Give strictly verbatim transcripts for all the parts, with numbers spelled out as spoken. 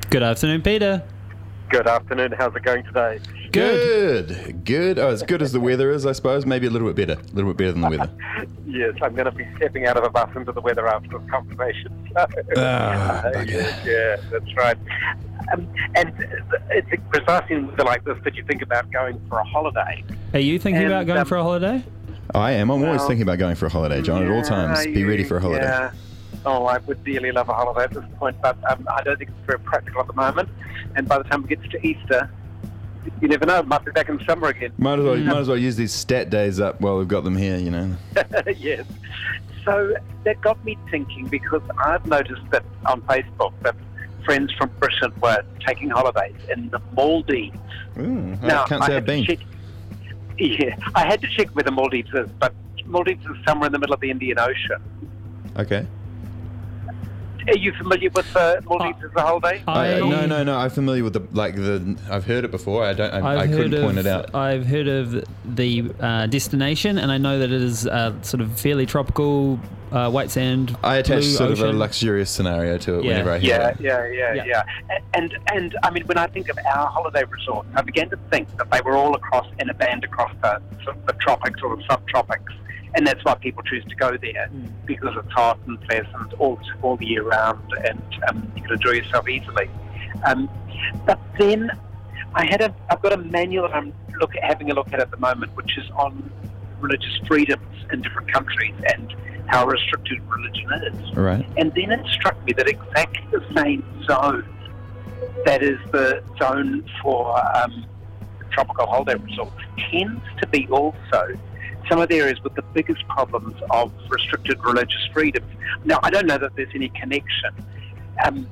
Good afternoon, Peter. Good afternoon. How's it going today? Good. Good. Good. Oh, as good as the weather is, I suppose. Maybe a little bit better. A little bit better than the weather. Yes, I'm going to be stepping out of a bus into the weather after this conversation. So, Ah, uh, bugger. yeah, that's right. Um, and it's precisely in weather like this that you think about going for a holiday. Are you thinking And, about going um, for a holiday? I am. I'm always Well, thinking about going for a holiday, John, at all Yeah, times. Be ready for a holiday. Yeah. Oh, I would dearly love a holiday at this point, but um, I don't think it's very practical at the moment. And by the time we get to Easter, you never know, might be back in summer again. Might as well, might as well use these stat days up while we've got them here, you know. Yes. So that got me thinking, because I've noticed that on Facebook that friends from Britain were taking holidays in the Maldives. Ooh, I Now, can't I say had I've to been. check, yeah, I had to check where the Maldives is, but Maldives is somewhere in the middle of the Indian Ocean. Okay. Are you familiar with the Maldives as a holiday? I, I- no, no, no. I'm familiar with the like the. I've heard it before. I don't. I, I've I couldn't heard point of, it out. I've heard of the uh, destination, and I know that it is uh, sort of fairly tropical, uh, white sand. I attach blue sort of a ocean. luxurious scenario to it Yeah. whenever I hear Yeah, it. yeah, yeah, Yeah. yeah. And and I mean, when I think of our holiday resorts, I began to think that they were all across in a band across the, sort of the tropics or the subtropics, and that's why people choose to go there, Mm. because it's hot and pleasant all all the year round, and um, you can enjoy yourself easily. Um, but then I had a I've got a manual I'm look at, having a look at at the moment, which is on religious freedoms in different countries and how restricted religion is. Right. And then it struck me that exactly the same zone, that is the zone for um, tropical holiday resorts, tends to be also some of the areas with the biggest problems of restricted religious freedoms. Now, I don't know that there's any connection. Um,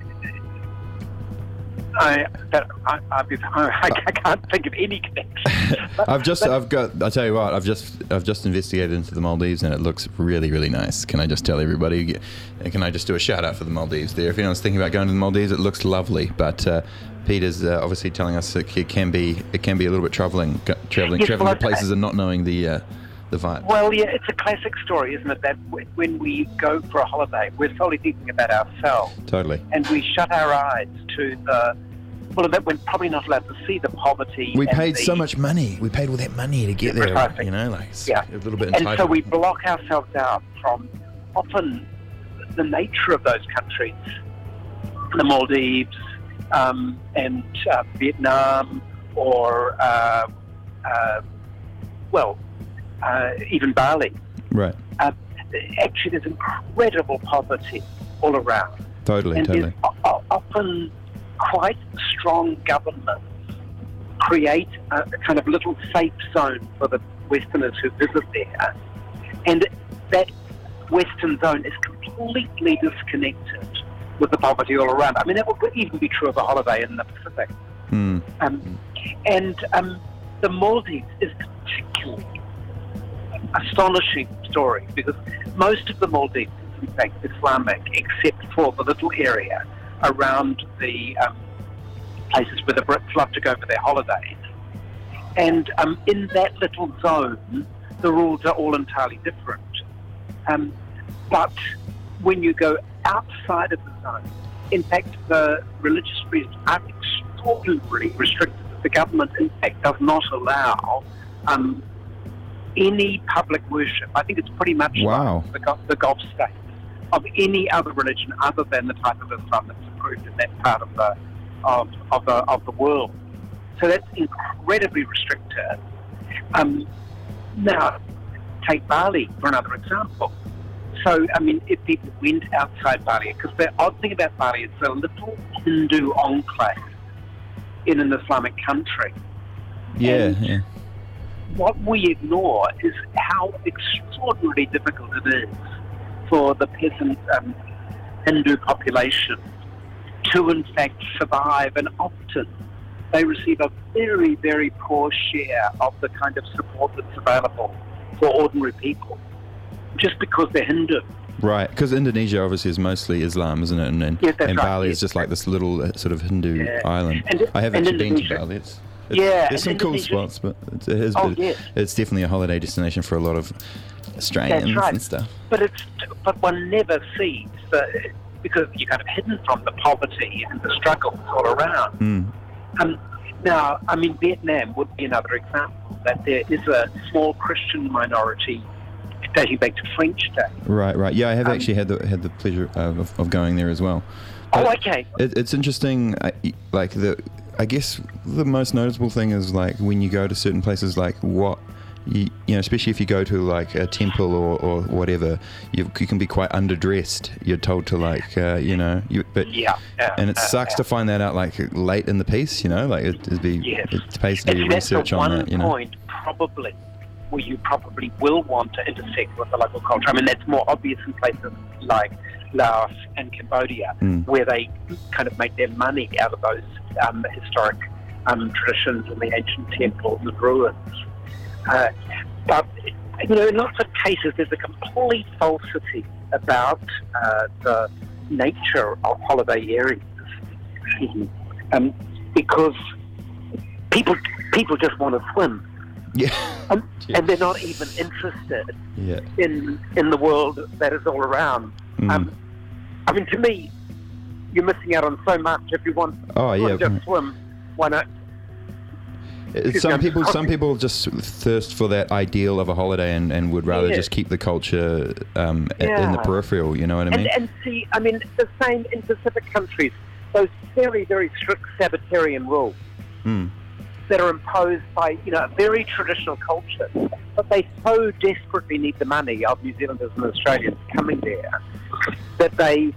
I, that, I, I, I, I can't think of any connection. But- I've just, but- I've got. I'll tell you what. I've just, I've just investigated into the Maldives, and it looks really, really nice. Can I just tell everybody? Can I just do a shout out for the Maldives there? If anyone's thinking about going to the Maldives, it looks lovely. But uh, Peter's uh, obviously telling us that it can be, it can be a little bit troubling, go, traveling, Yes, traveling well, to places and not knowing the, uh, the vibe. Well, yeah, it's a classic story, isn't it? That w- when we go for a holiday, we're solely thinking about ourselves, Totally. and we shut our eyes to the, well, that we're probably not allowed to see the poverty. We and paid the, so much money. We paid all that money to get there. Precisely. You know, like it's Yeah. a little bit and entitled. so we block ourselves out from often the nature of those countries, the Maldives um, and uh, Vietnam, or uh, uh, well, uh, even Bali. Right. Uh, actually, there's incredible poverty all around. Totally. And Totally. there's o- o- often quite strong governments create a, a kind of little safe zone for the Westerners who visit there. And that Western zone is completely disconnected with the poverty all around. I mean, that would even be true of a holiday in the Pacific. Hmm. Um, and um, the Maldives is particularly astonishing story, because most of the Maldives is in fact Islamic, except for the little area around the um, places where the Brits love to go for their holidays. And um, in that little zone, the rules are all entirely different. Um, but when you go outside of the zone, in fact, the religious freedoms are extraordinarily restricted. The government, in fact, does not allow um, any public worship. I think it's pretty much Wow. like the, Gulf- the Gulf states of any other religion other than the type of Islam that's approved in that part of the of, of the of the world. So that's incredibly restricted. Um, now, take Bali for another example. So, I mean, if people went outside Bali, because the odd thing about Bali is it's a little Hindu enclave in an Islamic country. Yeah. And Yeah. what we ignore is how extraordinarily difficult it is for the peasant um, Hindu population to, in fact, survive, and often they receive a very, very poor share of the kind of support that's available for ordinary people, just because they're Hindu. Right, because Indonesia obviously is mostly Islam, isn't it? And and, Yes, that's and right, Bali yes. is just like this little uh, sort of Hindu Yeah. island. And- I have and actually been to Indonesia- Bali. It's, it's, Yeah, there's some and cool Indonesia- spots, but it's, it is, Oh, but yes. it's definitely a holiday destination for a lot of Australians That's right. and stuff. But it's but one never sees the because you're kind of hidden from the poverty and the struggles all around. Mm. Um, now, I mean, Vietnam would be another example, that there is a small Christian minority dating back to French day. Right, right. Yeah, I have Um, actually had the had the pleasure of, of going there as well. Oh, But okay. It, it's interesting, I- like the, I guess the most noticeable thing is like when you go to certain places, like what, you, you know, especially if you go to like a temple or, or whatever, you, you can be quite underdressed. You're told to like, uh, you know, you, but Yeah. yeah, and it uh, sucks yeah. to find that out like late in the piece, you know, like it, it'd be, Yes. it pays to do And that's research the on one that, you know. point probably where you probably will want to intersect with the local culture. I mean, that's more obvious in places like Laos and Cambodia, Mm. where they kind of make their money out of those um, historic um, traditions and the ancient temples and ruins. Uh, but, you know, in lots of cases, there's a complete falsity about uh, the nature of holiday areas. um, because people people just want to swim. Yeah. Um, Yeah. and they're not even interested Yeah. in in the world that is all around. Mm. Um, I mean, to me, you're missing out on so much. If you want, Oh, want yeah. to just swim, why not? It's some people, some people just thirst for that ideal of a holiday and, and would rather Yeah. just keep the culture um, a- in the Yeah. peripheral. You know what I mean? And, and see, I mean, the same in Pacific countries. Those very, very strict Sabbatarian rules Mm. that are imposed by, you know, a very traditional culture, but they so desperately need the money of New Zealanders and Australians coming there that they,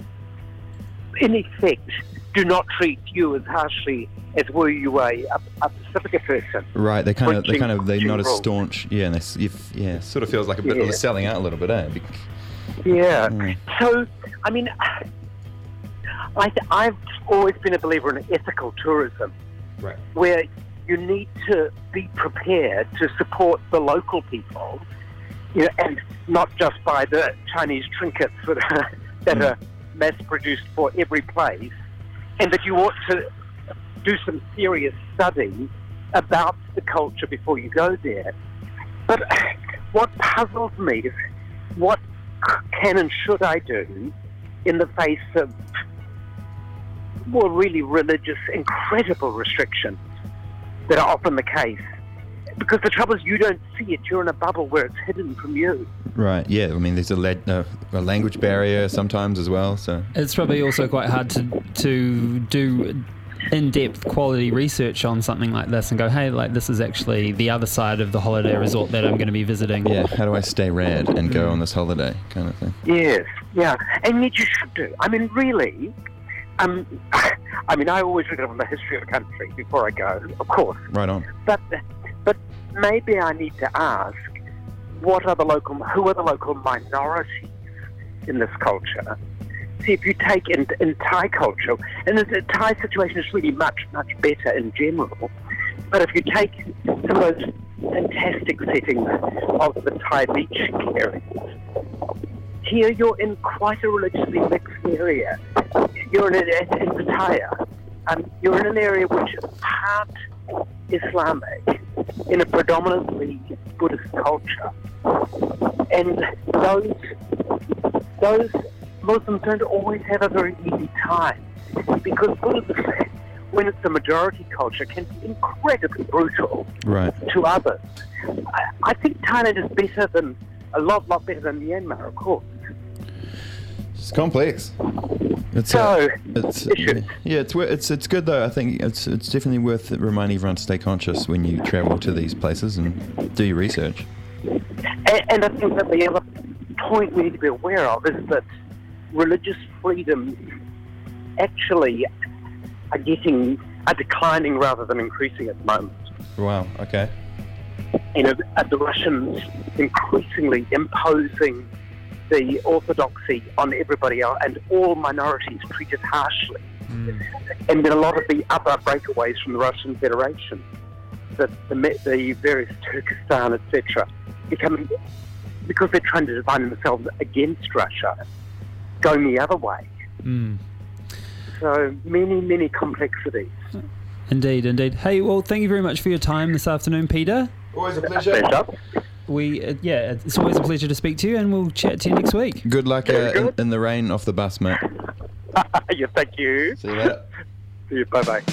in effect, do not treat you as harshly as were you a, a, a Pacifica person. Right. They kind of, they breaching kind of, they're not as rules. staunch. Yeah. And they, s- if, yeah, sort of feels like a bit Yeah. of selling out a little bit, eh? Bec- Yeah. Mm. So, I mean, I th- I've always been a believer in ethical tourism, Right. where you need to be prepared to support the local people, you know, and not just buy the Chinese trinkets that are, that Mm. are mass-produced for every place, and that you ought to do some serious study about the culture before you go there. But what puzzles me is what can and should I do in the face of more really religious, incredible restrictions that are often the case. Because the trouble is you don't see it. You're in a bubble where it's hidden from you. Right. Yeah. I mean, there's a, le- uh, a language barrier sometimes as well. So. It's probably also quite hard to to do in-depth quality research on something like this and go, hey, like this is actually the other side of the holiday resort that I'm going to be visiting. Yeah. How do I stay rad and go on this holiday, kind of thing? Yes, yeah. And yet you should do. I mean, really, um, I mean, I always read up on the history of a country before I go, of course. Right on. But but maybe I need to ask, what are the local, who are the local minorities in this culture? See, if you take in, in Thai culture, and the, the Thai situation is really much, much better in general, but if you take some of those fantastic settings of the Thai beach areas, here you're in quite a religiously mixed area. You're in, a, in Pattaya, um, you're in an area which is part Islamic in a predominantly Buddhist culture, and those those Muslims don't always have a very easy time because Buddhism, when it's a majority culture, can be incredibly brutal Right. to others. I, I think Thailand is better than a lot, lot better than Myanmar, of course. It's complex. It's So, uh, it's issues. yeah, it's wor- it's it's good though. I think it's it's definitely worth reminding everyone to stay conscious when you travel to these places and do your research. And, and I think that the other point we need to be aware of is that religious freedom actually are getting are declining rather than increasing at the moment. Wow. Okay. You know, are the Russians increasingly imposing the orthodoxy on everybody else and all minorities treated harshly. And then a lot of the other breakaways from the Russian Federation, the, the, the various Turkestan, et cetera, becoming, because they're trying to define themselves against Russia, going the other way. Mm. So many, many complexities. Indeed, indeed. Hey, well, thank you very much for your time this afternoon, Peter. Always a Pleasure. We, uh, yeah, it's always a pleasure to speak to you, and we'll chat to you next week. Good luck Very uh, in, good. in the rain off the bus, mate. Yeah, thank you. See you later. See you. Bye bye.